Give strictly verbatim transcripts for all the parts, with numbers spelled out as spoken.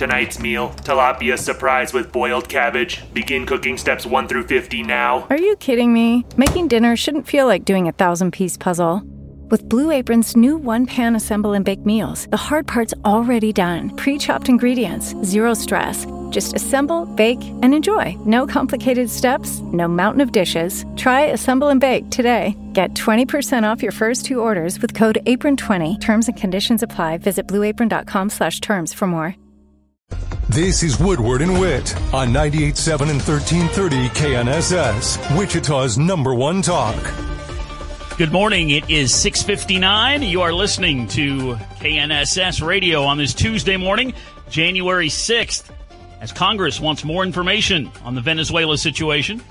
Tonight's meal, tilapia surprise with boiled cabbage. Begin cooking steps one through fifty now. Are you kidding me? Making dinner shouldn't feel like doing a thousand-piece puzzle. With Blue Apron's new one-pan assemble and bake meals, the hard part's already done. Pre-chopped ingredients, zero stress. Just assemble, bake, and enjoy. No complicated steps, no mountain of dishes. Try Assemble and Bake today. Get twenty percent off your first two orders with code apron twenty. Terms and conditions apply. Visit blueapron.com slash terms for more. This is Woodward and Witt on ninety-eight point seven and thirteen thirty K N S S, Wichita's number one talk. Good morning. It is six fifty-nine. You are listening to K N S S Radio on this Tuesday morning, January sixth, as Congress wants more information on the Venezuela situation.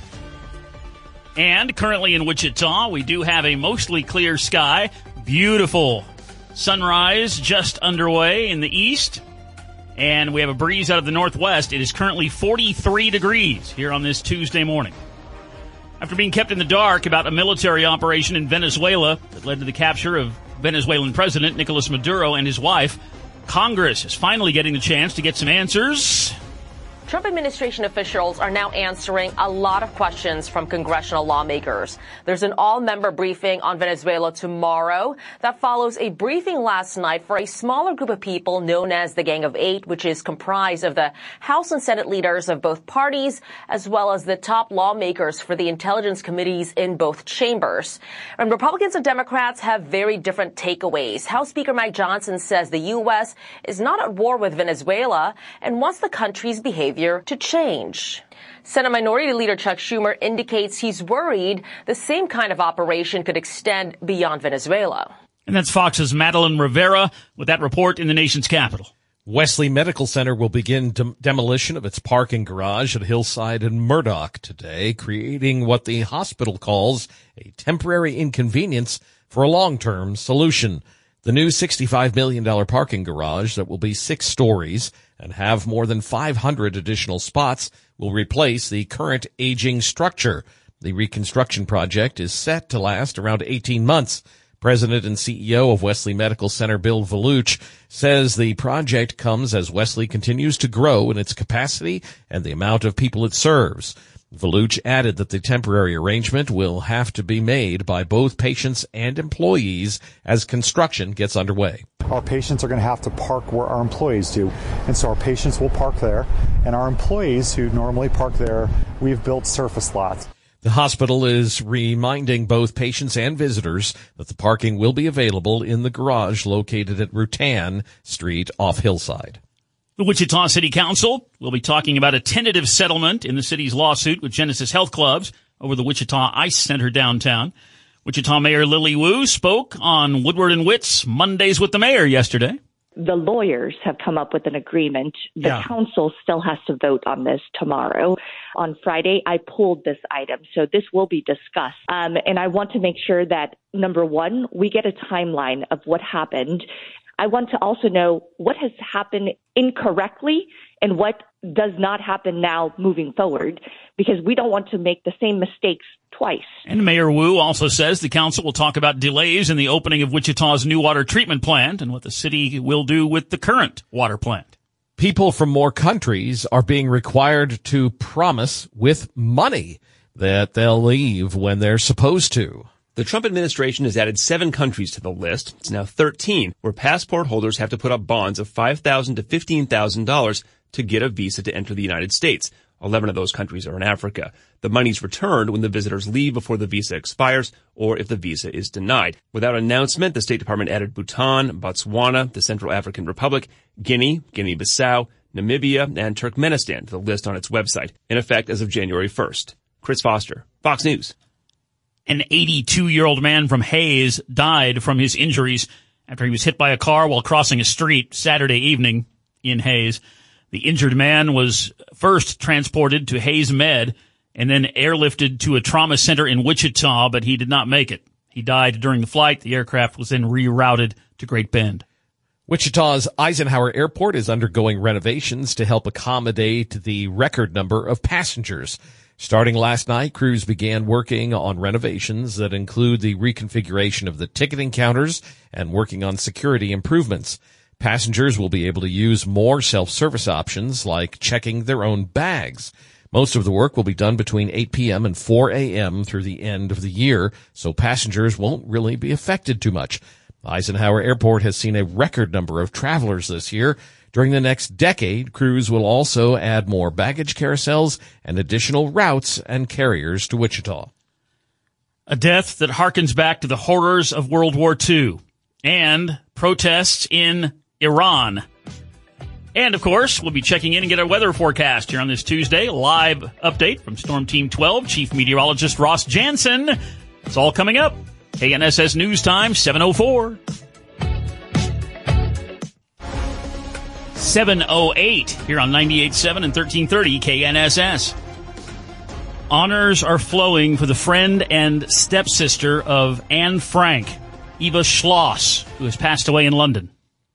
And currently in Wichita, we do have a mostly clear sky. Beautiful sunrise just underway in the east. And we have a breeze out of the northwest. It is currently forty-three degrees here on this Tuesday morning. After being kept in the dark about a military operation in Venezuela that led to the capture of Venezuelan President Nicolas Maduro and his wife, Congress is finally getting the chance to get some answers. Trump administration officials are now answering a lot of questions from congressional lawmakers. There's an all-member briefing on Venezuela tomorrow that follows a briefing last night for a smaller group of people known as the Gang of Eight, which is comprised of the House and Senate leaders of both parties, as well as the top lawmakers for the intelligence committees in both chambers. And Republicans and Democrats have very different takeaways. House Speaker Mike Johnson says the U S is not at war with Venezuela and wants the country's behavior to change. Senate Minority Leader Chuck Schumer indicates he's worried the same kind of operation could extend beyond Venezuela. And that's Fox's Madeline Rivera with that report in the nation's capital. Wesley Medical Center will begin dem- demolition of its parking garage at Hillside and Murdoch today, creating what the hospital calls a temporary inconvenience for a long-term solution. The new sixty-five million dollars parking garage that will be six stories and have more than five hundred additional spots will replace the current aging structure. The reconstruction project is set to last around eighteen months. President and C E O of Wesley Medical Center, Bill Valuch, says the project comes as Wesley continues to grow in its capacity and the amount of people it serves. Valuch added that the temporary arrangement will have to be made by both patients and employees as construction gets underway. Our patients are going to have to park where our employees do, and so our patients will park there, and our employees who normally park there, we've built surface lots. The hospital is reminding both patients and visitors that the parking will be available in the garage located at Rutan Street off Hillside. The Wichita City Council will be talking about a tentative settlement in the city's lawsuit with Genesis Health Clubs over the Wichita Ice Center downtown. Wichita Mayor Lily Wu spoke on Woodward and Witt's Mondays with the Mayor yesterday. The lawyers have come up with an agreement. The Yeah. council still has to vote on this tomorrow. On Friday, I pulled this item, so this will be discussed. Um, and I want to make sure that, number one, we get a timeline of what happened. I want to also know what has happened incorrectly and what does not happen now moving forward, because we don't want to make the same mistakes twice. And Mayor Wu also says the council will talk about delays in the opening of Wichita's new water treatment plant and what the city will do with the current water plant. People from more countries are being required to promise with money that they'll leave when they're supposed to. The Trump administration has added seven countries to the list. It's now thirteen, where passport holders have to put up bonds of five thousand dollars to fifteen thousand dollars to get a visa to enter the United States. eleven of those countries are in Africa. The money's returned when the visitors leave before the visa expires or if the visa is denied. Without announcement, the State Department added Bhutan, Botswana, the Central African Republic, Guinea, Guinea-Bissau, Namibia, and Turkmenistan to the list on its website, in effect as of January first. Chris Foster, Fox News. An eighty-two-year-old man from Hayes died from his injuries after he was hit by a car while crossing a street Saturday evening in Hayes. The injured man was first transported to Hayes Med and then airlifted to a trauma center in Wichita, but he did not make it. He died during the flight. The aircraft was then rerouted to Great Bend. Wichita's Eisenhower Airport is undergoing renovations to help accommodate the record number of passengers. Starting last night, crews began working on renovations that include the reconfiguration of the ticketing counters and working on security improvements. Passengers will be able to use more self-service options like checking their own bags. Most of the work will be done between eight p.m. and four a.m. through the end of the year, so passengers won't really be affected too much. Eisenhower Airport has seen a record number of travelers this year. During the next decade, crews will also add more baggage carousels and additional routes and carriers to Wichita. A death that harkens back to the horrors of World War Two and protests in Iran. And, of course, we'll be checking in and get our weather forecast here on this Tuesday. Live update from Storm Team twelve, Chief Meteorologist Ross Jansen. It's all coming up. K N S S News Time, seven oh four. seven oh eight here on ninety-eight point seven and thirteen thirty K N S S. Honors are flowing for the friend and stepsister of Anne Frank, Eva Schloss, who has passed away in London.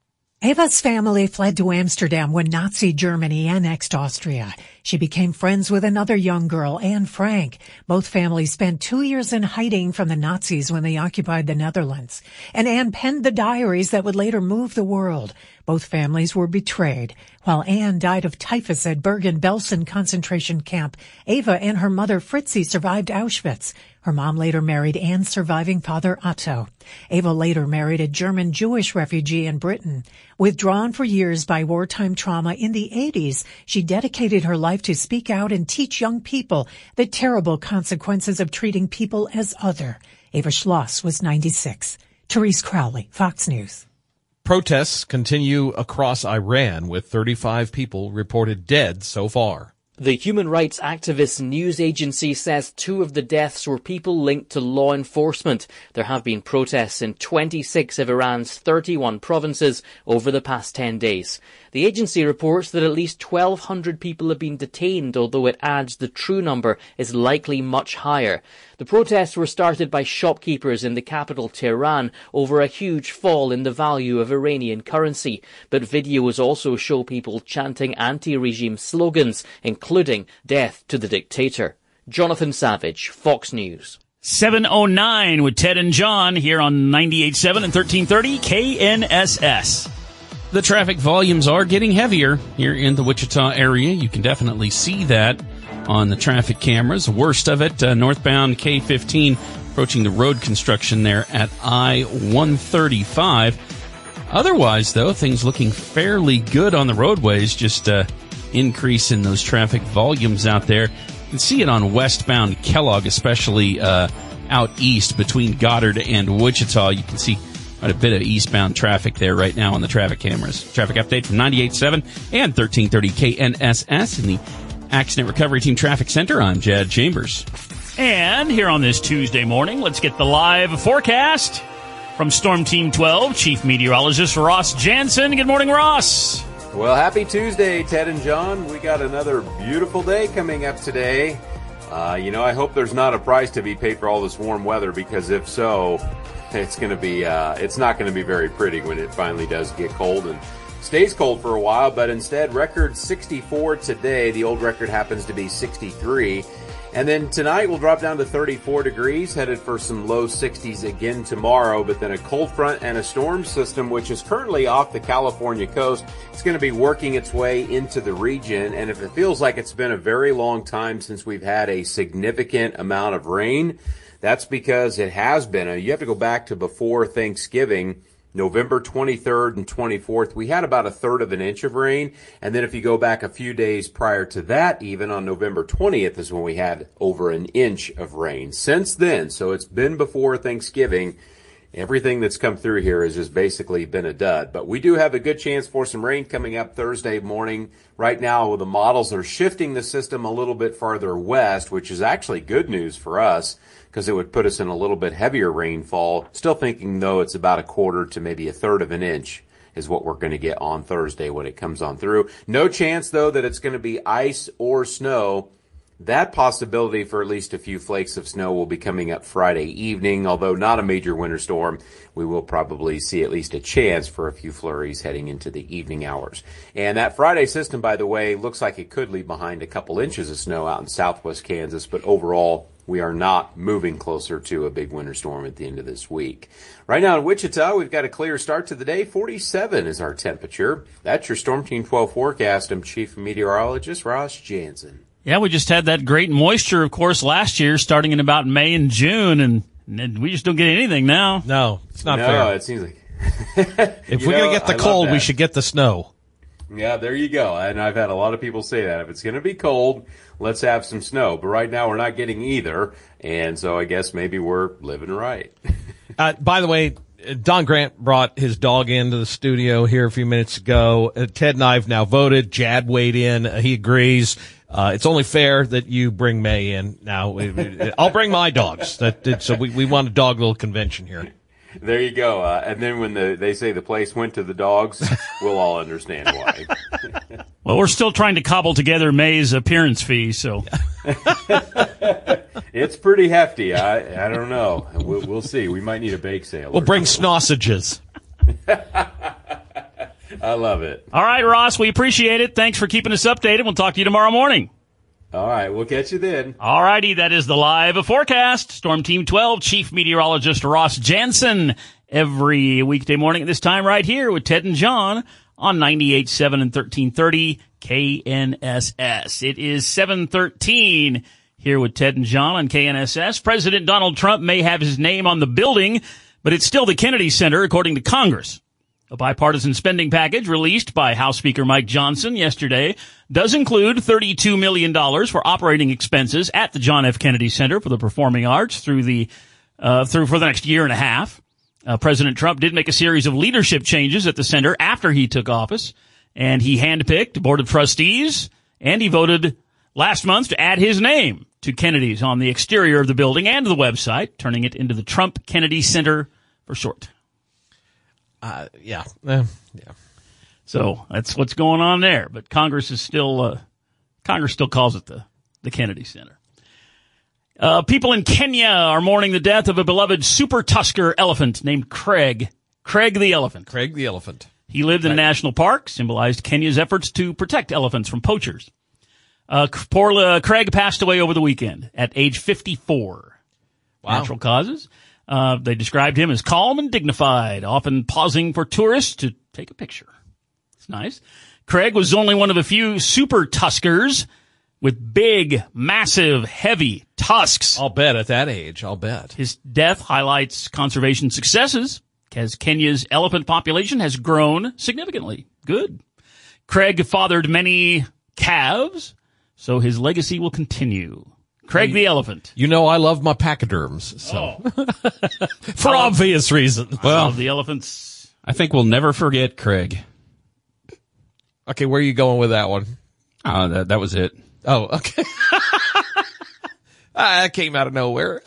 Eva's family fled to Amsterdam when Nazi Germany annexed Austria. She became friends with another young girl, Anne Frank. Both families spent two years in hiding from the Nazis when they occupied the Netherlands. And Anne penned the diaries that would later move the world. Both families were betrayed. While Anne died of typhus at Bergen-Belsen concentration camp, Eva and her mother Fritzi survived Auschwitz. Her mom later married Anne's surviving father, Otto. Eva later married a German Jewish refugee in Britain. Withdrawn for years by wartime trauma in the eighties, she dedicated her life to speak out and teach young people the terrible consequences of treating people as other. Eva Schloss was ninety-six. Therese Crowley, Fox News. Protests continue across Iran, with thirty-five people reported dead so far. The human rights activist news agency says two of the deaths were people linked to law enforcement. There have been protests in twenty-six of Iran's thirty-one provinces over the past ten days. The agency reports that at least twelve hundred people have been detained, although it adds the true number is likely much higher. The protests were started by shopkeepers in the capital, Tehran, over a huge fall in the value of Iranian currency. But videos also show people chanting anti-regime slogans, including death to the dictator. Jonathan Savage, Fox News. seven oh nine with Ted and John here on ninety-eight point seven and thirteen thirty K N S S. The traffic volumes are getting heavier here in the Wichita area. You can definitely see that on the traffic cameras. Worst of it, uh, northbound K fifteen approaching the road construction there at I one thirty-five. Otherwise, though, things looking fairly good on the roadways, just uh, increase in those traffic volumes out there. You can see it on westbound Kellogg, especially uh, out east between Goddard and Wichita. You can see quite a bit of eastbound traffic there right now on the traffic cameras. Traffic update from ninety-eight point seven and thirteen thirty K N S S in the Accident Recovery Team Traffic Center. I'm Jad Chambers. And here on this Tuesday morning, let's get the live forecast from Storm Team twelve, Chief Meteorologist Ross Jansen. Good morning, Ross. Well, happy Tuesday, Ted and John. We got another beautiful day coming up today. Uh, you know, I hope there's not a price to be paid for all this warm weather, because if so, it's going to be, uh, it's not going to be very pretty when it finally does get cold and stays cold for a while. But instead, record sixty-four today. The old record happens to be sixty-three. And then tonight we'll drop down to thirty-four degrees, headed for some low sixties again tomorrow. But then a cold front and a storm system, which is currently off the California coast, it's going to be working its way into the region. And if it feels like it's been a very long time since we've had a significant amount of rain, that's because it has been. You have to go back to before Thanksgiving, November twenty-third and twenty-fourth. We had about a third of an inch of rain. And then if you go back a few days prior to that, even on November twentieth is when we had over an inch of rain. Since then, so it's been before Thanksgiving, everything that's come through here has just basically been a dud. But we do have a good chance for some rain coming up Thursday morning. Right now, the models are shifting the system a little bit farther west, which is actually good news for us, because it would put us in a little bit heavier rainfall. Still thinking, though, it's about a quarter to maybe a third of an inch is what we're going to get on Thursday when it comes on through. No chance, though, that it's going to be ice or snow. That possibility for at least a few flakes of snow will be coming up Friday evening, although not a major winter storm. We will probably see at least a chance for a few flurries heading into the evening hours. And that Friday system, by the way, looks like it could leave behind a couple inches of snow out in southwest Kansas, but overall, we are not moving closer to a big winter storm at the end of this week. Right now in Wichita, we've got a clear start to the day. forty-seven is our temperature. That's your Storm Team twelve forecast. I'm Chief Meteorologist Ross Jansen. Yeah, we just had that great moisture, of course, last year, starting in about May and June, and, and we just don't get anything now. No, it's not no, fair. No, it seems like... if we're going to get the I cold, we should get the snow. Yeah, there you go. And I've had a lot of people say that. If it's going to be cold, let's have some snow. But right now, we're not getting either. And so I guess maybe we're living right. uh, by the way, Don Grant brought his dog into the studio here a few minutes ago. Uh, Ted and I have now voted. Jad weighed in. Uh, he agrees. Uh, it's only fair that you bring May in. Now, we, we, I'll bring my dogs. That, that So we, we want a dog little convention here. There you go. Uh, and then when the, they say the place went to the dogs, we'll all understand why. Well, we're still trying to cobble together May's appearance fee, so. It's pretty hefty. I I don't know. We'll, we'll see. We might need a bake sale. We'll bring sausages. I love it. All right, Ross, we appreciate it. Thanks for keeping us updated. We'll talk to you tomorrow morning. All right, we'll catch you then. All righty, that is the live forecast. Storm Team twelve, Chief Meteorologist Ross Jansen, every weekday morning at this time right here with Ted and John on ninety-eight point seven and thirteen thirty K N S S. It is seven thirteen here with Ted and John on K N S S. President Donald Trump may have his name on the building, but it's still the Kennedy Center, according to Congress. A bipartisan spending package released by House Speaker Mike Johnson yesterday does include thirty-two million dollars for operating expenses at the John F. Kennedy Center for the Performing Arts through the uh through for the next year and a half. Uh, President Trump did make a series of leadership changes at the center after he took office, and he handpicked a board of trustees, and he voted last month to add his name to Kennedy's on the exterior of the building and the website, turning it into the Trump Kennedy Center for short. Uh, yeah, uh, yeah. So that's what's going on there. But Congress is still, uh, Congress still calls it the, the Kennedy Center. Uh, people in Kenya are mourning the death of a beloved super tusker elephant named Craig. Craig the elephant. Craig the elephant. He lived in a national park, symbolized Kenya's efforts to protect elephants from poachers. Uh, poor uh, Craig passed away over the weekend at age fifty-four. Wow. Natural causes. Uh, they described him as calm and dignified, often pausing for tourists to take a picture. It's nice. Craig was only one of a few super tuskers with big, massive, heavy tusks. I'll bet at that age, I'll bet. His death highlights conservation successes, as Kenya's elephant population has grown significantly. Good. Craig fathered many calves, so his legacy will continue. Craig the elephant. You know I love my pachyderms, so oh. for love, obvious reasons. Well, the elephants. I think we'll never forget Craig. Okay, where are you going with that one? Oh, that, that was it. Oh, okay. That came out of nowhere.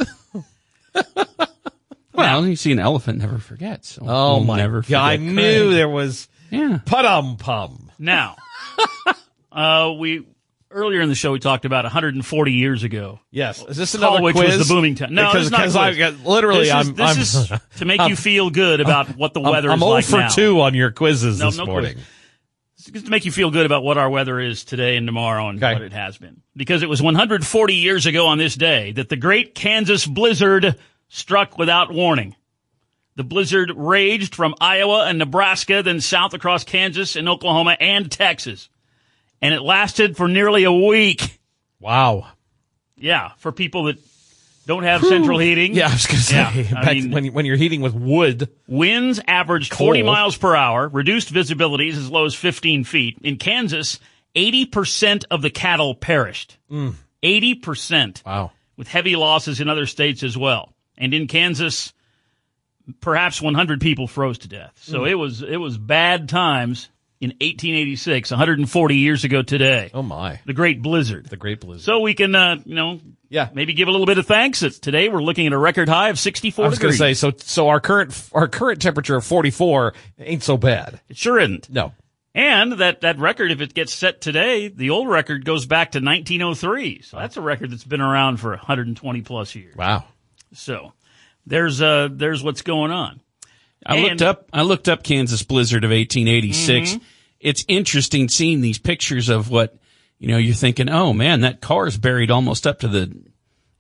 Well, you see an elephant, never forgets. So oh we'll my never God! I Craig. knew there was. Yeah. Pum pum. Now, uh, we. Earlier in the show, we talked about one hundred forty years ago. Yes. Is this another Colwich quiz? was the booming time. No, because, it's not because a I quiz. got, literally, this I'm, is, this I'm, is to make I'm, you feel good about what the weather I'm, is I'm like zero for now. two on your quizzes no, this no morning. Quiz. It's to make you feel good about what our weather is today and tomorrow and okay. what it has been. Because it was one hundred forty years ago on this day that the great Kansas blizzard struck without warning. The blizzard raged from Iowa and Nebraska, then south across Kansas and Oklahoma and Texas. And it lasted for nearly a week. Wow. Yeah, for people that don't have Whew. central heating. Yeah, I was going to say, yeah, I mean, when, when you're heating with wood. Winds averaged coal. forty miles per hour, reduced visibilities as low as fifteen feet. In Kansas, eighty percent of the cattle perished. Mm. eighty percent. Wow. With heavy losses in other states as well. And in Kansas, perhaps one hundred people froze to death. So mm. it was it was bad times. In eighteen eighty-six, one hundred forty years ago today. Oh, my. The Great Blizzard. The Great Blizzard. So we can, uh, you know, yeah, maybe give a little bit of thanks. It's, today we're looking at a record high of sixty-four I was degrees. going to say, so so our current our current temperature of forty-four ain't so bad. It sure isn't. No. And that, that record, if it gets set today, the old record goes back to nineteen oh three. So that's a record that's been around for one hundred twenty plus years. Wow. So there's uh there's what's going on. I and, looked up I looked up Kansas blizzard of eighteen eighty-six. Mm-hmm. It's interesting seeing these pictures of what, you know, you're thinking, oh man, that car is buried almost up to the,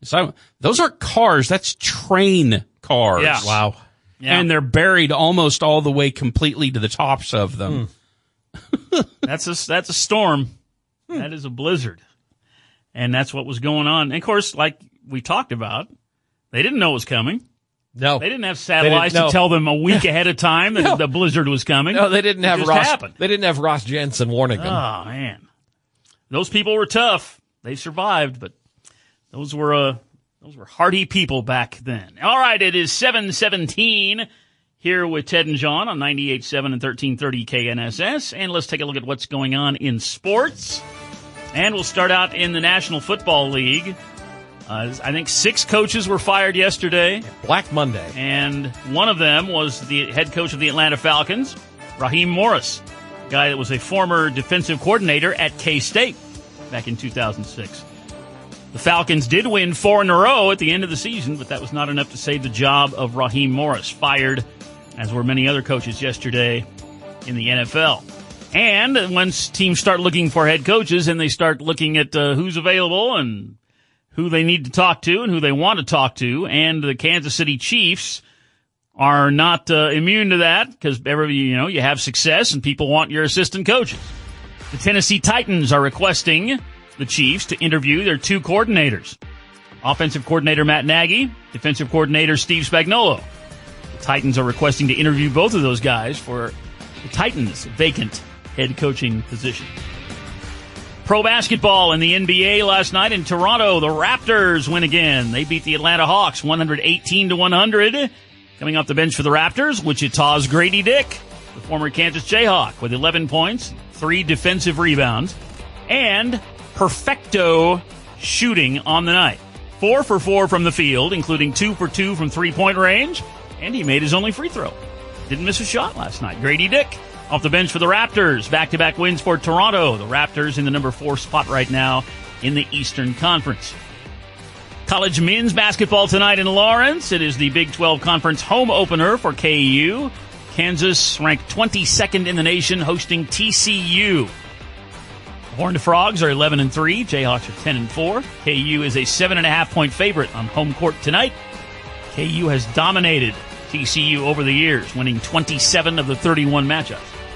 So those aren't cars. That's train cars. Yeah. Wow. Yeah. And they're buried almost all the way completely to the tops of them. Hmm. that's a that's a storm. Hmm. That is a blizzard, and that's what was going on. And of course, like we talked about, they didn't know it was coming. No, they didn't have satellites didn't, no. to tell them a week ahead of time that no. the blizzard was coming. No, they didn't have it just Ross. Happened. They didn't have Ross Jensen warning them. Oh man, those people were tough. They survived, but those were uh, those were hardy people back then. All right, it is seven seventeen here with Ted and John on ninety-eight point seven and thirteen thirty K N S S, and let's take a look at what's going on in sports. And we'll start out in the National Football League. Uh, I think six coaches were fired yesterday. Black Monday. And one of them was the head coach of the Atlanta Falcons, Raheem Morris, a guy that was a former defensive coordinator at K-State back in two thousand six. The Falcons did win four in a row at the end of the season, but that was not enough to save the job of Raheem Morris, fired, as were many other coaches yesterday in the N F L. And once teams start looking for head coaches and they start looking at uh, who's available and who they need to talk to and who they want to talk to, and the Kansas City Chiefs are not uh, immune to that because every you know you have success and people want your assistant coaches. The Tennessee Titans are requesting the Chiefs to interview their two coordinators, offensive coordinator Matt Nagy, defensive coordinator Steve Spagnuolo. The Titans are requesting to interview both of those guys for the Titans' vacant head coaching position. Pro basketball in the N B A last night in Toronto. The Raptors win again. They beat the Atlanta Hawks one eighteen to one hundred. Coming off the bench for the Raptors, Wichita's Grady Dick, the former Kansas Jayhawk, with eleven points, three defensive rebounds, and perfecto shooting on the night. Four for four from the field, including two for two from three-point range, and he made his only free throw. Didn't miss a shot last night. Grady Dick off the bench for the Raptors. Back-to-back wins for Toronto. The Raptors in the number four spot right now in the Eastern Conference. College men's basketball tonight in Lawrence. It is the Big twelve Conference home opener for K U. Kansas ranked twenty-second in the nation, hosting T C U. The Horned Frogs are eleven and three. Jayhawks are ten and four. K U is a seven and a half point favorite on home court tonight. K U has dominated T C U over the years, winning twenty-seven of the thirty-one matchups.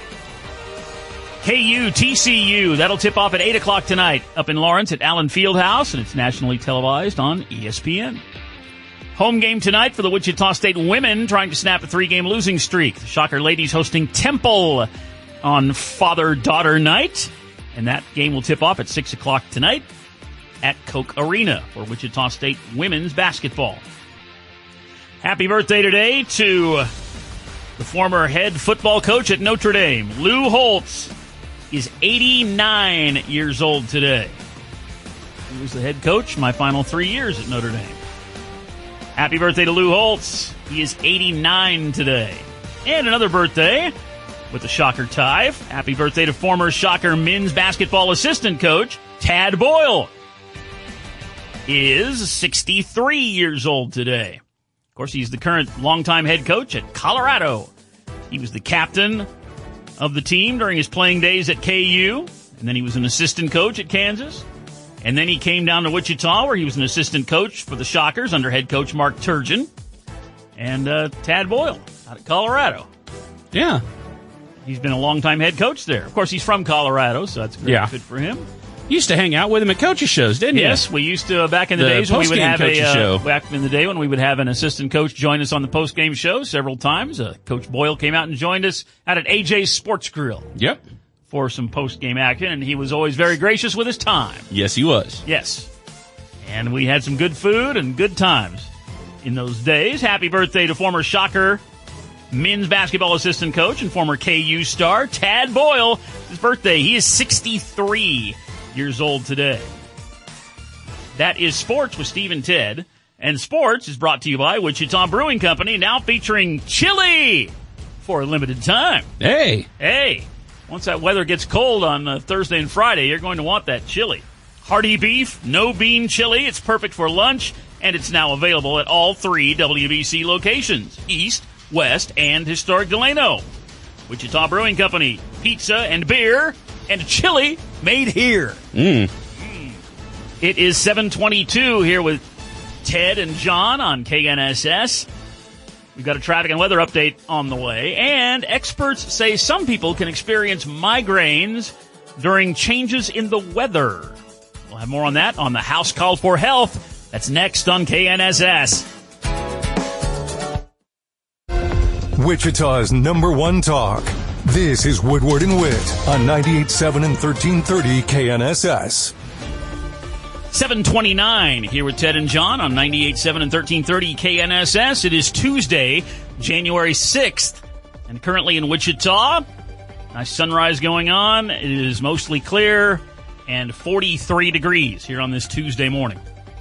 K U T C U, that'll tip off at eight o'clock tonight up in Lawrence at Allen Fieldhouse, and it's nationally televised on E S P N. Home game tonight for the Wichita State women trying to snap a three-game losing streak. The Shocker ladies hosting Temple on father-daughter night, and that game will tip off at six o'clock tonight at Koch Arena for Wichita State women's basketball. Happy birthday today to the former head football coach at Notre Dame, Lou Holtz. Is eighty-nine years old today. He was the head coach my final three years at Notre Dame. Happy birthday to Lou Holtz. He is eighty-nine today. And another birthday with the Shocker tie. Happy birthday to former Shocker men's basketball assistant coach, Tad Boyle. Is sixty-three years old today. Of course, he's the current longtime head coach at Colorado. He was the captain of the team during his playing days at K U, and then he was an assistant coach at Kansas, and then he came down to Wichita where he was an assistant coach for the Shockers under head coach Mark Turgeon, and uh, Tad Boyle out of Colorado. Yeah. He's been a longtime head coach there. Of course, he's from Colorado, so that's very yeah. good for him. You used to hang out with him at coaches shows, didn't you? Yes, we used to uh, back in the, the days when we would have a uh, show. back in the day when we would have an assistant coach join us on the post game show several times. Uh, Coach Boyle came out and joined us out at A J's Sports Grill. Yep. For some post game action, and he was always very gracious with his time. Yes, he was. Yes, and we had some good food and good times in those days. Happy birthday to former Shocker men's basketball assistant coach and former K U star Tad Boyle. His birthday, he is sixty-three. Years old today. That is Sports with Steve and Ted. And Sports is brought to you by Wichita Brewing Company, now featuring chili for a limited time. Hey. Hey. Once that weather gets cold on uh, Thursday and Friday, you're going to want that chili. Hearty beef, no bean chili. It's perfect for lunch, and it's now available at all three W B C locations, East, West, and Historic Delano. Wichita Brewing Company, pizza and beer, and chili made here. Mm. Mm. It is seven twenty-two here with Ted and John on K N S S. We've got a traffic and weather update on the way, and experts say some people can experience migraines during changes in the weather. We'll have more on that on the House Call for Health. That's next on K N S S. Wichita's number one talk. This is Woodward and Witt on ninety-eight point seven and thirteen thirty K N S S. seven twenty-nine here with Ted and John on ninety-eight point seven and thirteen thirty K N S S. It is Tuesday, January sixth, and currently in Wichita, nice sunrise going on. It is mostly clear and forty-three degrees here on this Tuesday morning.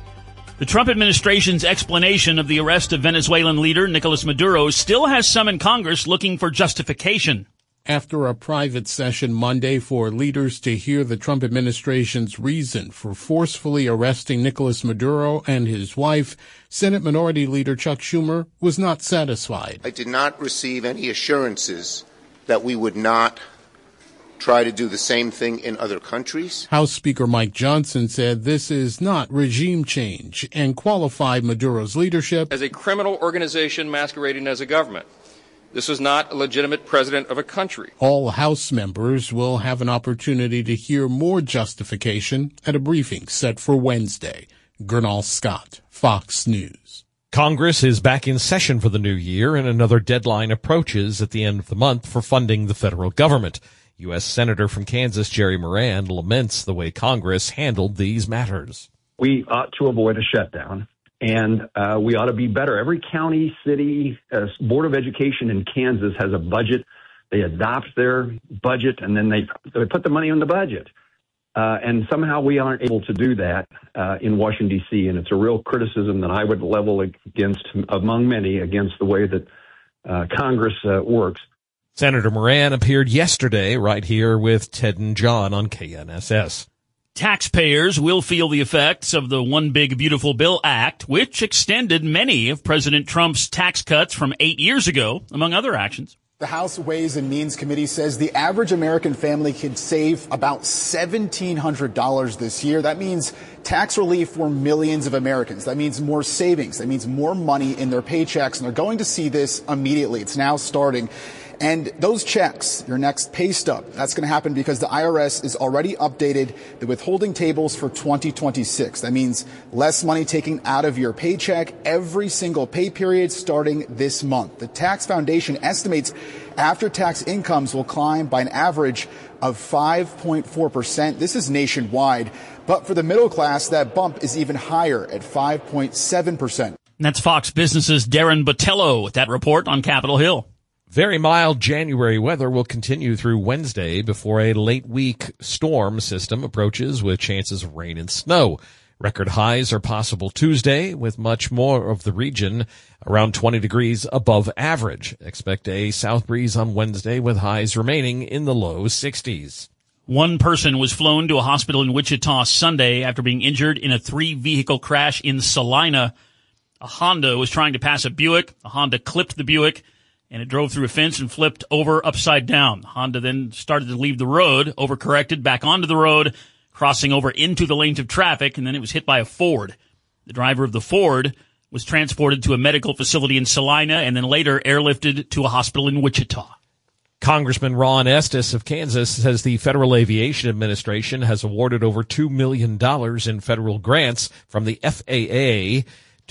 The Trump administration's explanation of the arrest of Venezuelan leader Nicolas Maduro still has some in Congress looking for justification. After a private session Monday for leaders to hear the Trump administration's reason for forcefully arresting Nicolas Maduro and his wife, Senate Minority Leader Chuck Schumer was not satisfied. I did not receive any assurances that we would not try to do the same thing in other countries. House Speaker Mike Johnson said this is not regime change and qualified Maduro's leadership as a criminal organization masquerading as a government. This is not a legitimate president of a country. All House members will have an opportunity to hear more justification at a briefing set for Wednesday. Gernal Scott, Fox News. Congress is back in session for the new year, and another deadline approaches at the end of the month for funding the federal government. U S. Senator from Kansas Jerry Moran laments the way Congress handled these matters. We ought to avoid a shutdown, and uh, we ought to be better. Every county, city, uh, Board of Education in Kansas has a budget. They adopt their budget, and then they, they put the money in the budget. Uh, and somehow we aren't able to do that uh, in Washington, D C, and it's a real criticism that I would level against, among many, against the way that uh, Congress uh, works. Senator Moran appeared yesterday right here with Ted and John on K N S S. Taxpayers will feel the effects of the One Big Beautiful Bill Act, which extended many of President Trump's tax cuts from eight years ago, among other actions. The House Ways and Means Committee says the average American family could save about seventeen hundred dollars this year. That means tax relief for millions of Americans. That means more savings. That means more money in their paychecks, and they're going to see this immediately. It's now starting. And those checks, your next pay stub, that's going to happen because the I R S is already updated the withholding tables for twenty twenty-six. That means less money taken out of your paycheck every single pay period starting this month. The Tax Foundation estimates after-tax incomes will climb by an average of five point four percent. This is nationwide. But for the middle class, that bump is even higher at five point seven percent. And that's Fox Business's Darren Botello with that report on Capitol Hill. Very mild January weather will continue through Wednesday before a late week storm system approaches with chances of rain and snow. Record highs are possible Tuesday with much more of the region around twenty degrees above average. Expect a south breeze on Wednesday with highs remaining in the low sixties. One person was flown to a hospital in Wichita Sunday after being injured in a three-vehicle crash in Salina. A Honda was trying to pass a Buick. A Honda clipped the Buick, and it drove through a fence and flipped over upside down. The Honda then started to leave the road, overcorrected back onto the road, crossing over into the lanes of traffic, and then it was hit by a Ford. The driver of the Ford was transported to a medical facility in Salina and then later airlifted to a hospital in Wichita. Congressman Ron Estes of Kansas says the Federal Aviation Administration has awarded over two million dollars in federal grants from the F A A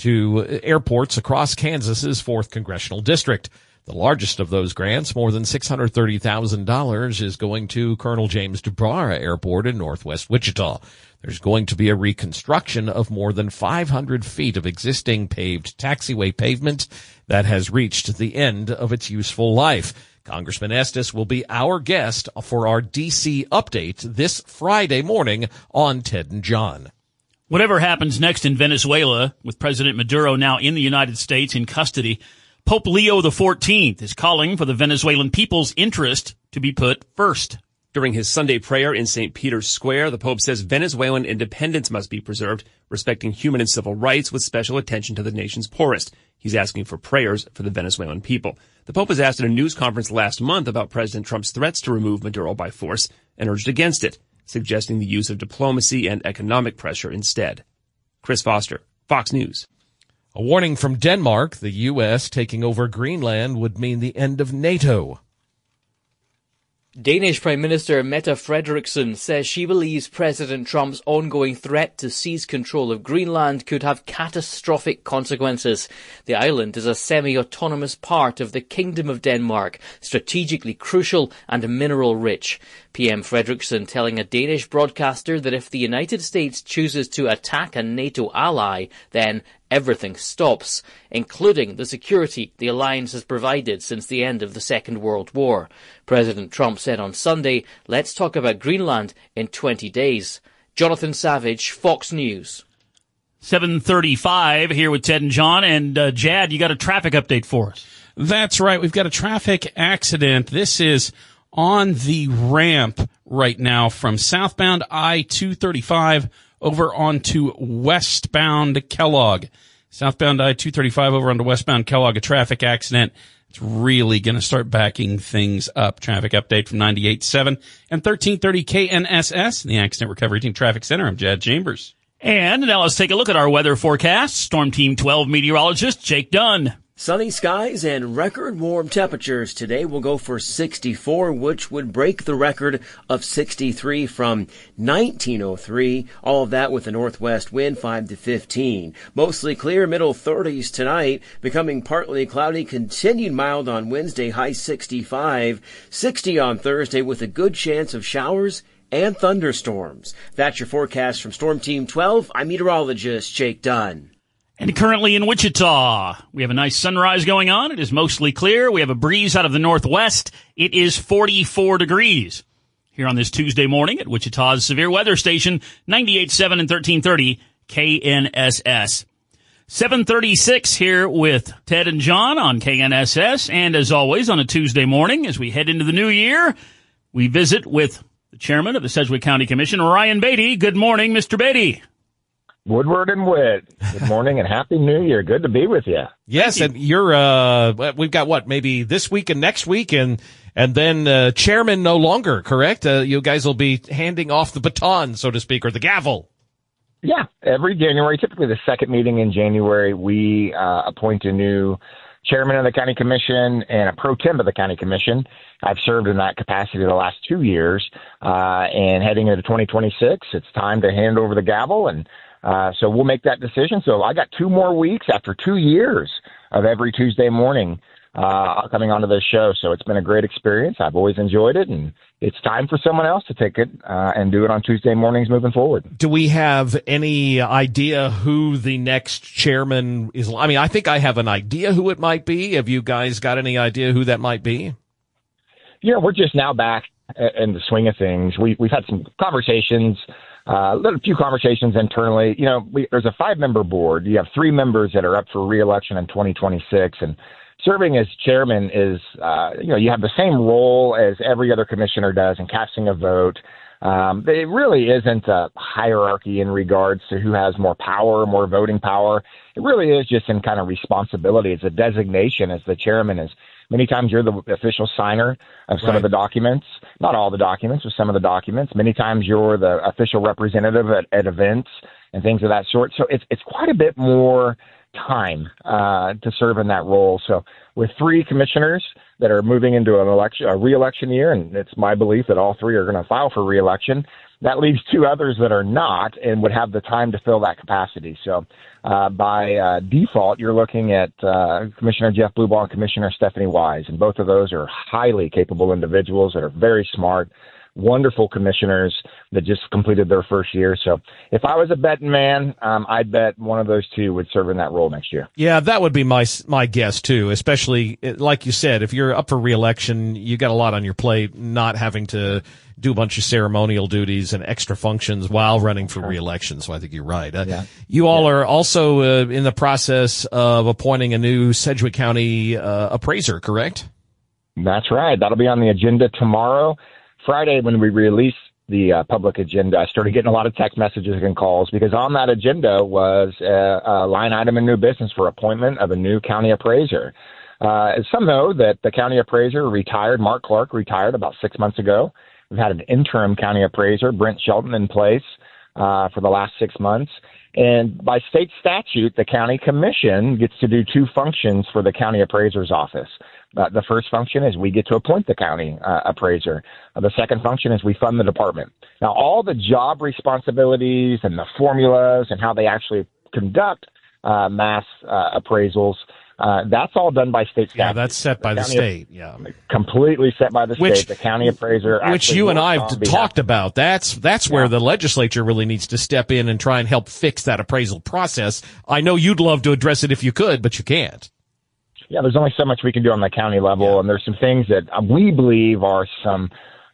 to airports across Kansas's fourth Congressional District. The largest of those grants, more than six hundred thirty thousand dollars, is going to Colonel James DeBara Airport in northwest Wichita. There's going to be a reconstruction of more than five hundred feet of existing paved taxiway pavement that has reached the end of its useful life. Congressman Estes will be our guest for our D C update this Friday morning on Ted and John. Whatever happens next in Venezuela, with President Maduro now in the United States in custody, Pope Leo the fourteenth is calling for the Venezuelan people's interest to be put first. During his Sunday prayer in Saint Peter's Square, the Pope says Venezuelan independence must be preserved, respecting human and civil rights with special attention to the nation's poorest. He's asking for prayers for the Venezuelan people. The Pope was asked at a news conference last month about President Trump's threats to remove Maduro by force and urged against it, suggesting the use of diplomacy and economic pressure instead. Chris Foster, Fox News. A warning from Denmark, the U S taking over Greenland would mean the end of NATO. Danish Prime Minister Mette Frederiksen says she believes President Trump's ongoing threat to seize control of Greenland could have catastrophic consequences. The island is a semi-autonomous part of the Kingdom of Denmark, strategically crucial and mineral-rich. P M Frederiksen telling a Danish broadcaster that if the United States chooses to attack a NATO ally, then everything stops, including the security the alliance has provided since the end of the Second World War. President Trump said on Sunday, let's talk about Greenland in twenty days. Jonathan Savage, Fox News. seven thirty-five here with Ted and John. And uh, Jad, you got a traffic update for us. That's right. We've got a traffic accident. This is on the ramp right now from southbound I two thirty-five over onto westbound Kellogg. Southbound I two thirty-five over onto westbound Kellogg, a traffic accident. It's really going to start backing things up. Traffic update from ninety-eight point seven and thirteen thirty K N S S, the Accident Recovery Team Traffic Center. I'm Jad Chambers. And now let's take a look at our weather forecast. Storm Team twelve meteorologist Jake Dunn. Sunny skies and record warm temperatures today. Will go for sixty-four, which would break the record of sixty-three from nineteen oh three. All of that with a northwest wind five to fifteen. Mostly clear, middle thirties tonight, becoming partly cloudy, continued mild on Wednesday, high sixty-five. sixty on Thursday with a good chance of showers and thunderstorms. That's your forecast from Storm Team twelve. I'm meteorologist Jake Dunn. And currently in Wichita, we have a nice sunrise going on. It is mostly clear. We have a breeze out of the northwest. It is forty-four degrees. Here on this Tuesday morning at Wichita's Severe Weather Station, ninety-eight point seven and thirteen thirty K N S S. seven thirty-six here with Ted and John on K N S S. And as always, on a Tuesday morning, as we head into the new year, we visit with the chairman of the Sedgwick County Commission, Ryan Beatty. Good morning, Mister Beatty. Woodward and Witt. Good morning and Happy New Year. Good to be with you. Yes, and you're, uh, we've got what, maybe this week and next week, and, and then, uh, chairman no longer, correct? Uh, you guys will be handing off the baton, so to speak, or the gavel. Yeah, every January, typically the second meeting in January, we, uh, appoint a new chairman of the county commission and a pro tem of the county commission. I've served in that capacity the last two years, uh, and heading into twenty twenty-six, it's time to hand over the gavel, and Uh, so we'll make that decision. So I got two more weeks after two years of every Tuesday morning uh, coming onto this show. So it's been a great experience. I've always enjoyed it, and it's time for someone else to take it uh, and do it on Tuesday mornings moving forward. Do we have any idea who the next chairman is? I mean, I think I have an idea who it might be. Have you guys got any idea who that might be? Yeah, we're just now back in the swing of things. We, we've had some conversations. Uh, a few conversations internally. You know, we, there's a five-member board. You have three members that are up for re-election in twenty twenty-six, and serving as chairman is, uh, you know, you have the same role as every other commissioner does in casting a vote. Um, there really isn't a hierarchy in regards to who has more power, more voting power. It really is just in kind of responsibility. It's a designation as the chairman is. Many times you're the official signer of some right. of the documents, not all the documents, but some of the documents. Many times you're the official representative at, at events and things of that sort. So it's it's quite a bit more time uh, to serve in that role. So with three commissioners that are moving into an election, a re-election year, and it's my belief that all three are going to file for re-election, that leaves two others that are not and would have the time to fill that capacity. So uh, by uh, default, you're looking at uh, Commissioner Jeff Blueball and Commissioner Stephanie Wise, and both of those are highly capable individuals that are very smart, wonderful commissioners that just completed their first year. So if I was a betting man, um, I'd bet one of those two would serve in that role next year. Yeah, that would be my my guess too, especially like you said, if you're up for re-election, you got a lot on your plate, not having to do a bunch of ceremonial duties and extra functions while running for re-election. So I think you're right. Uh, yeah. You all yeah. are also uh, in the process of appointing a new Sedgwick County uh, appraiser, correct? That's right. That'll be on the agenda tomorrow. Friday, when we release the uh, public agenda, I started getting a lot of text messages and calls because on that agenda was a, a line item in new business for appointment of a new county appraiser. Uh, some know that the county appraiser retired, Mark Clark retired about six months ago. We've had an interim county appraiser, Brent Shelton, in place uh, for the last six months. And by state statute, the county commission gets to do two functions for the county appraiser's office. Uh, the first function is we get to appoint the county uh, appraiser. Uh, the second function is we fund the department. Now, all the job responsibilities and the formulas and how they actually conduct uh, mass uh, appraisals, uh, that's all done by state statute. Yeah, that's set by the, the state. Yeah, completely set by the which, state. The county appraiser, which you and I have talked about. That's that's where yeah. the legislature really needs to step in and try and help fix that appraisal process. I know you'd love to address it if you could, but you can't. Yeah, there's only so much we can do on the county level, yeah. and there's some things that we believe are some,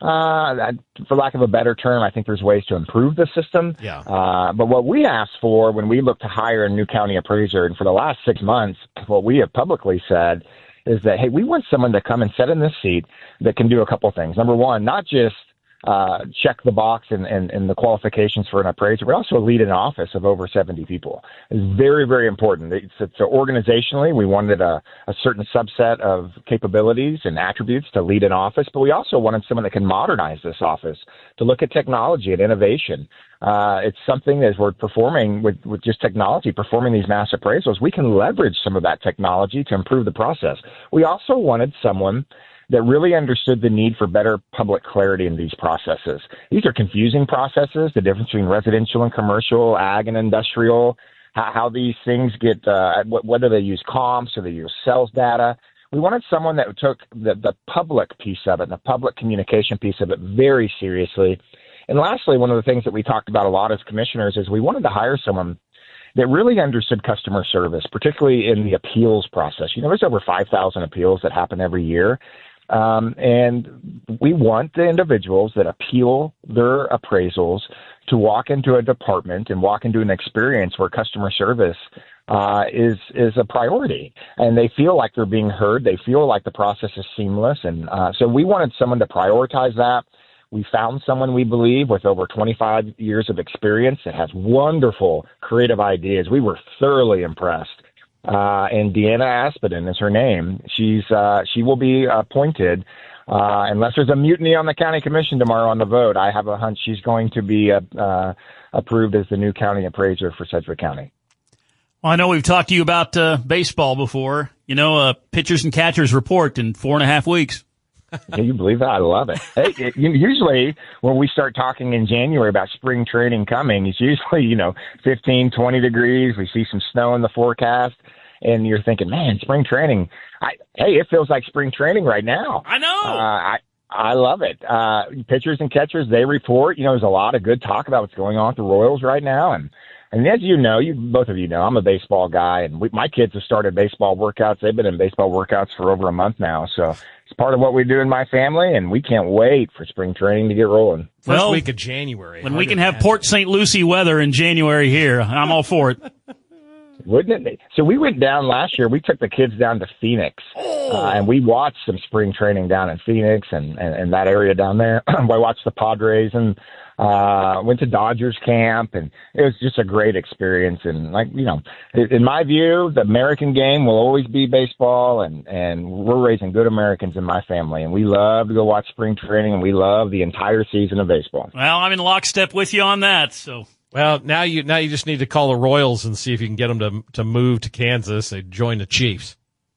uh, for lack of a better term, I think there's ways to improve the system. Yeah. Uh, but what we asked for when we look to hire a new county appraiser, and for the last six months, what we have publicly said is that, hey, we want someone to come and sit in this seat that can do a couple things. Number one, not just uh, check the box and, and, and the qualifications for an appraiser, but also lead an office of over seventy people. It's very, very important. It's, it's so organizationally, we wanted a, a certain subset of capabilities and attributes to lead an office, but we also wanted someone that can modernize this office, to look at technology and innovation. Uh, it's something as we're performing with, with just technology, performing these mass appraisals, we can leverage some of that technology to improve the process. We also wanted someone that really understood the need for better public clarity in these processes. These are confusing processes, the difference between residential and commercial, ag and industrial, how, how these things get, uh, whether they use comps or they use sales data. We wanted someone that took the, the public piece of it, and the public communication piece of it very seriously. And lastly, one of the things that we talked about a lot as commissioners is we wanted to hire someone that really understood customer service, particularly in the appeals process. You know, there's over five thousand appeals that happen every year. Um, and we want the individuals that appeal their appraisals to walk into a department and walk into an experience where customer service uh, is is a priority, and they feel like they're being heard. They feel like the process is seamless, and uh, so we wanted someone to prioritize that. We found someone we believe with over twenty-five years of experience that has wonderful creative ideas. We were thoroughly impressed. Uh, and Deanna Aspiden is her name. She's, uh, she will be appointed, uh, unless there's a mutiny on the county commission tomorrow on the vote. I have a hunch she's going to be, uh, uh approved as the new county appraiser for Sedgwick County. Well, I know we've talked to you about, uh, baseball before, you know, uh, pitchers and catchers report in four and a half weeks. Can you believe that? I love it. Hey, it, usually when we start talking in January about spring training coming, it's usually, you know, fifteen, twenty degrees. We see some snow in the forecast, and you're thinking, man, spring training. I, hey, it feels like spring training right now. I know. Uh, I I love it. Uh, pitchers and catchers, they report. You know, there's a lot of good talk about what's going on with the Royals right now, and And as you know, you both of you know, I'm a baseball guy, and we, my kids have started baseball workouts. They've been in baseball workouts for over a month now, so it's part of what we do in my family, and we can't wait for spring training to get rolling. First well, week of January. When we can have Port Saint Lucie weather in January here, I'm all for it. Wouldn't it? So we went down last year. We took the kids down to Phoenix, oh. uh, and we watched some spring training down in Phoenix and, and, and that area down there. I watched the Padres and uh, went to Dodgers camp, and it was just a great experience. And like, you know, in my view, the American game will always be baseball, and, and we're raising good Americans in my family, and we love to go watch spring training, and we love the entire season of baseball. Well, I'm in lockstep with you on that, so. Well, now you now you just need to call the Royals and see if you can get them to to move to Kansas and join the Chiefs.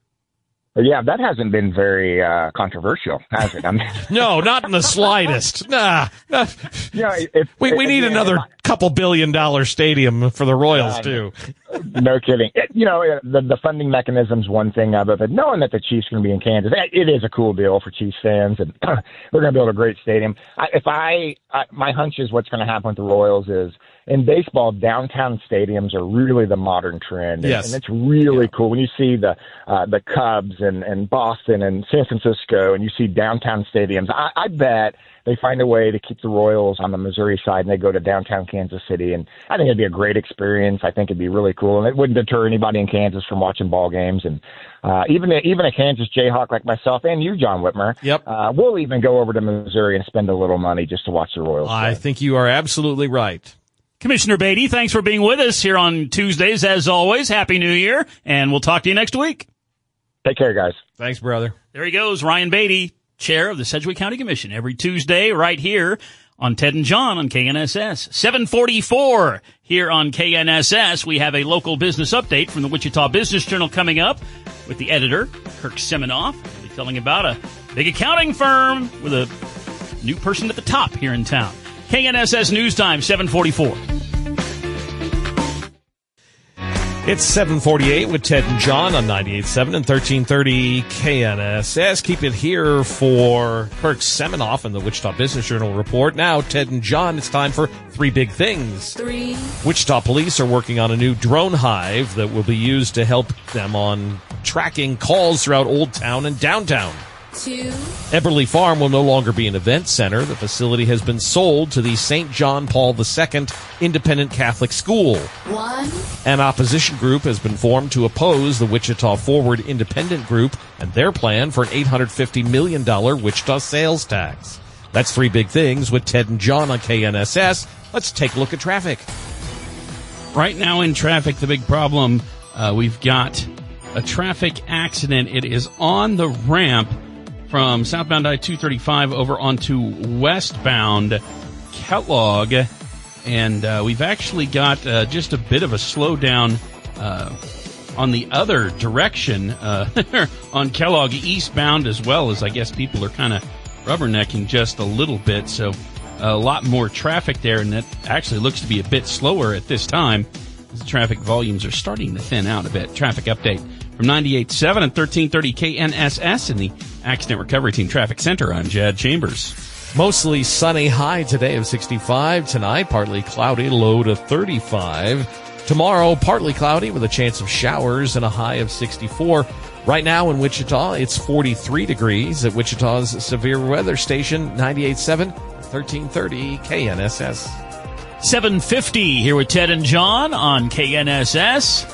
Yeah, that hasn't been very uh, controversial, has it? I mean, no, not in the slightest. Nah, nah. Yeah, if, we we if, need if, another if, couple billion dollar stadium for the Royals uh, too. No kidding. It, you know, the the funding mechanism's one thing of it, but knowing that the Chiefs are going to be in Kansas, it is a cool deal for Chiefs fans, and we're going to build a great stadium. I, if I, I, my hunch is what's going to happen with the Royals is, in baseball, downtown stadiums are really the modern trend, and, yes. and it's really yeah. cool when you see the uh, the Cubs and, and Boston and San Francisco, and you see downtown stadiums. I, I bet they find a way to keep the Royals on the Missouri side, and they go to downtown Kansas City, and I think it'd be a great experience. I think it'd be really cool, and it wouldn't deter anybody in Kansas from watching ball games, and uh, even a, even a Kansas Jayhawk like myself and you, John Whitmer. Yep, uh, we'll even go over to Missouri and spend a little money just to watch the Royals. I play. think you are absolutely right. Commissioner Beatty, thanks for being with us here on Tuesdays. As always, Happy New Year, and we'll talk to you next week. Take care, guys. Thanks, brother. There he goes, Ryan Beatty, chair of the Sedgwick County Commission, every Tuesday right here on Ted and John on K N S S. seven forty-four here on K N S S. We have a local business update from the Wichita Business Journal coming up with the editor, Kirk Seminoff. We'll be telling about a big accounting firm with a new person at the top here in town. K N S S News Time, seven forty-four. It's seven forty-eight with Ted and John on ninety-eight point seven and thirteen thirty K N S S. Keep it here for Kirk Seminoff and the Wichita Business Journal report. Now, Ted and John, it's time for three big things. Three. Wichita police are working on a new drone hive that will be used to help them on tracking calls throughout Old Town and downtown. Two. Eberly Farm will no longer be an event center. The facility has been sold to the Saint John Paul the Second Independent Catholic School. One. An opposition group has been formed to oppose the Wichita Forward Independent Group and their plan for an eight hundred fifty million dollars Wichita sales tax. That's three big things with Ted and John on K N S S. Let's take a look at traffic. Right now in traffic, the big problem, uh, we've got a traffic accident. It is on the ramp from southbound I two thirty-five over onto westbound Kellogg. And uh, we've actually got uh, just a bit of a slowdown uh, on the other direction uh, on Kellogg eastbound, as well as I guess people are kind of rubbernecking just a little bit. So a lot more traffic there, and that actually looks to be a bit slower at this time as the traffic volumes are starting to thin out a bit. Traffic update from ninety-eight point seven and thirteen thirty K N S S in the Accident Recovery Team Traffic Center. I'm Jad Chambers. Mostly sunny, high today of sixty-five. Tonight, partly cloudy, low to thirty-five. Tomorrow, partly cloudy with a chance of showers and a high of sixty-four. Right now in Wichita, it's forty-three degrees at Wichita's severe weather station, ninety-eight point seven, thirteen thirty K N S S. seven fifty here with Ted and John on K N S S.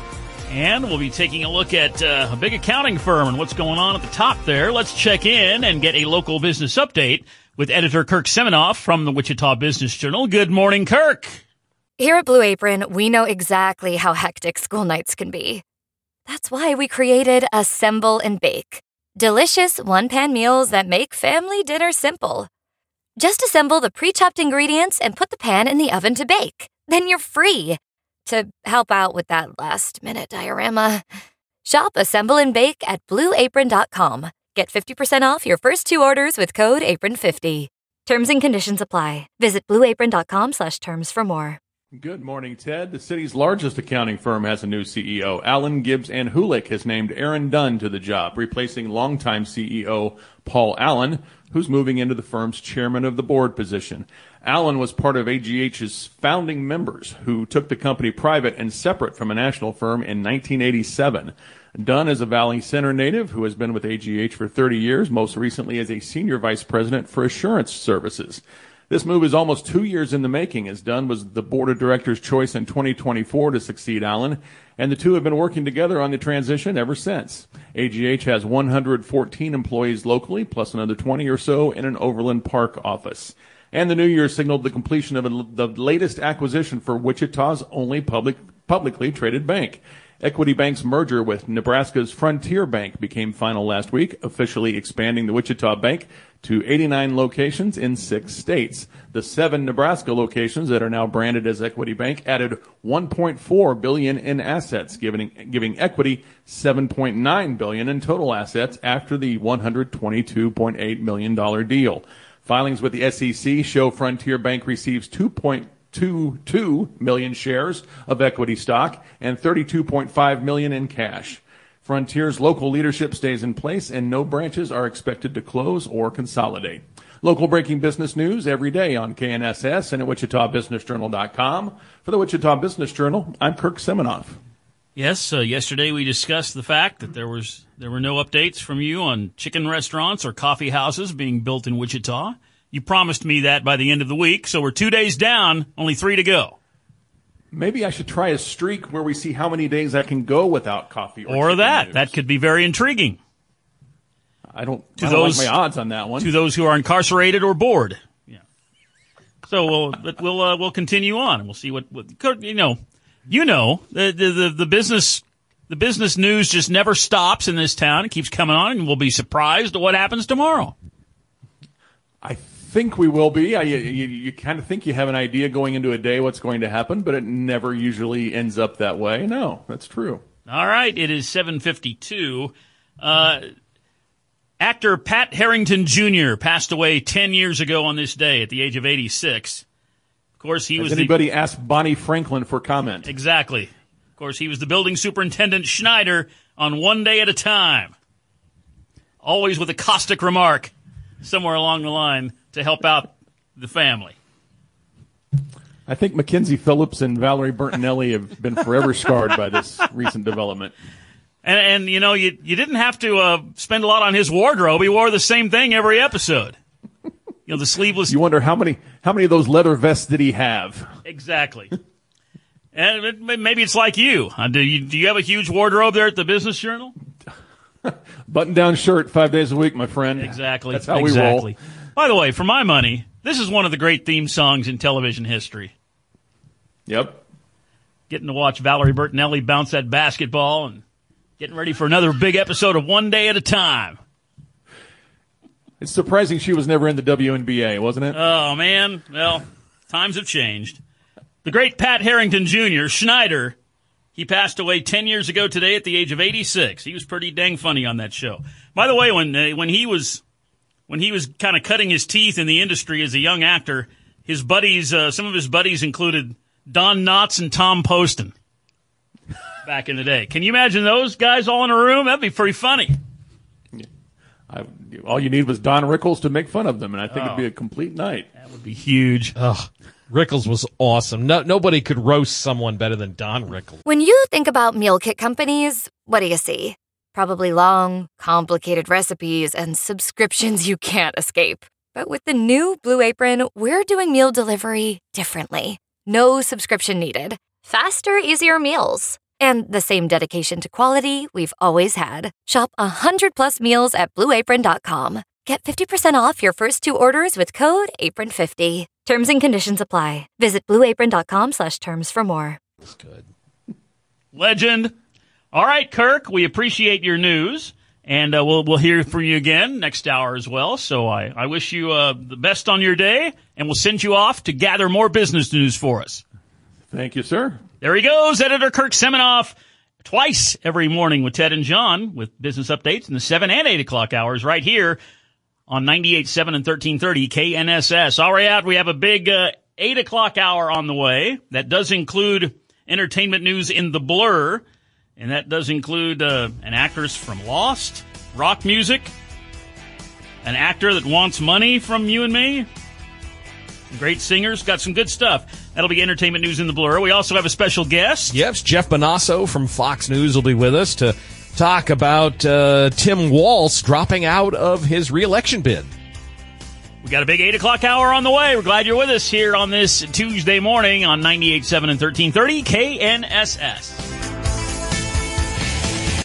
And we'll be taking a look at uh, a big accounting firm and what's going on at the top there. Let's check in and get a local business update with editor Kirk Seminoff from the Wichita Business Journal. Good morning, Kirk. Here at Blue Apron, we know exactly how hectic school nights can be. That's why we created Assemble and Bake. Delicious one-pan meals that make family dinner simple. Just assemble the pre-chopped ingredients and put the pan in the oven to bake. Then you're free. To help out with that last-minute diorama, shop Assemble and Bake at blue apron dot com. Get fifty percent off your first two orders with code apron fifty. Terms and conditions apply. Visit blue apron dot com slash terms for more. Good morning, Ted. The city's largest accounting firm has a new C E O. Allen Gibbs and Hulick has named Aaron Dunn to the job, replacing longtime C E O Paul Allen, who's moving into the firm's chairman of the board position. Allen was part of A G H's founding members who took the company private and separate from a national firm in nineteen eighty-seven. Dunn is a Valley Center native who has been with A G H for thirty years, most recently as a senior vice president for assurance services. This move is almost two years in the making, as Dunn was the board of directors' choice in twenty twenty-four to succeed Allen, and the two have been working together on the transition ever since. A G H has one hundred fourteen employees locally, plus another twenty or so in an Overland Park office. And the new year signaled the completion of a, the latest acquisition for Wichita's only public, publicly traded bank. Equity Bank's merger with Nebraska's Frontier Bank became final last week, officially expanding the Wichita Bank to eighty-nine locations in six states. The seven Nebraska locations that are now branded as Equity Bank added one point four billion dollars in assets, giving, giving Equity seven point nine billion dollars in total assets after the one hundred twenty-two point eight million dollars deal. Filings with the S E C show Frontier Bank receives two point two two million shares of equity stock and thirty-two point five million in cash. Frontier's local leadership stays in place and no branches are expected to close or consolidate. Local breaking business news every day on K N S S and at Wichita Business Journal dot com. For the Wichita Business Journal, I'm Kirk Seminoff. Yes, uh, yesterday we discussed the fact that there was there were no updates from you on chicken restaurants or coffee houses being built in Wichita. You promised me that by the end of the week, so we're two days down, only three to go. Maybe I should try a streak where we see how many days I can go without coffee or, or that. News. That could be very intriguing. I don't, to I don't those, like my odds on that one. To those who are incarcerated or bored. Yeah. So we'll but we'll uh, we'll continue on and we'll see what, what you know. You know the, the the business the business news just never stops in this town. It keeps coming on, and we'll be surprised at what happens tomorrow. I think we will be. I, you you, you kind of think you have an idea going into a day what's going to happen, but it never usually ends up that way. No, that's true. All right, it is seven fifty-two. Uh, actor Pat Harrington Junior passed away ten years ago on this day at the age of eighty-six. Of course, he Has was anybody the, asked Bonnie Franklin for comment? Exactly. Of course, he was the building superintendent Schneider on One Day at a Time. Always with a caustic remark somewhere along the line to help out the family. I think Mackenzie Phillips and Valerie Bertinelli have been forever scarred by this recent development. And, and you know, you you didn't have to uh, spend a lot on his wardrobe. He wore the same thing every episode. You know, the sleeveless. You wonder how many how many of those leather vests did he have? Exactly. And it, maybe it's like you. Uh, do you. Do you have a huge wardrobe there at the Business Journal? Button-down shirt five days a week, my friend. Exactly. That's how exactly. we roll. By the way, for my money, this is one of the great theme songs in television history. Yep. Getting to watch Valerie Bertinelli bounce that basketball and getting ready for another big episode of One Day at a Time. It's surprising she was never in the W N B A, wasn't it? Oh, man. Well, times have changed. The great Pat Harrington Junior, Schneider, he passed away ten years ago today at the age of eighty-six. He was pretty dang funny on that show. By the way, when uh, when he was when he was kind of cutting his teeth in the industry as a young actor, his buddies, uh, some of his buddies included Don Knotts and Tom Poston back in the day. Can you imagine those guys all in a room? That'd be pretty funny. I, all you need was Don Rickles to make fun of them, and I think Oh. it'd be a complete night. That would be huge. Ugh, Rickles was awesome. No, nobody could roast someone better than Don Rickles. When you think about meal kit companies, what do you see? Probably long, complicated recipes and subscriptions you can't escape. But with the new Blue Apron, we're doing meal delivery differently. No subscription needed. Faster, easier meals. And the same dedication to quality we've always had. Shop one hundred plus meals at blue apron dot com. Get fifty percent off your first two orders with code apron fifty. Terms and conditions apply. Visit blue apron dot com slash terms for more. That's good. Legend. All right, Kirk, we appreciate your news, and uh, we'll we'll hear from you again next hour as well. So I, I wish you uh, the best on your day, and we'll send you off to gather more business news for us. Thank you, sir. There he goes, Editor Kirk Seminoff, twice every morning with Ted and John with business updates in the seven and eight o'clock hours right here on ninety-eight point seven and thirteen thirty K N S S. All right, we have a big uh, eight o'clock hour on the way. That does include entertainment news in the blur, and that does include uh, an actress from Lost, rock music, an actor that wants money from you and me, great singers, got some good stuff. That'll be entertainment news in the blur. We also have a special guest. Yes, Jeff Bonasso from Fox News will be with us to talk about uh, Tim Walz dropping out of his reelection bid. We got a big eight o'clock hour on the way. We're glad you're with us here on this Tuesday morning on ninety-eight point seven and thirteen thirty K N S S.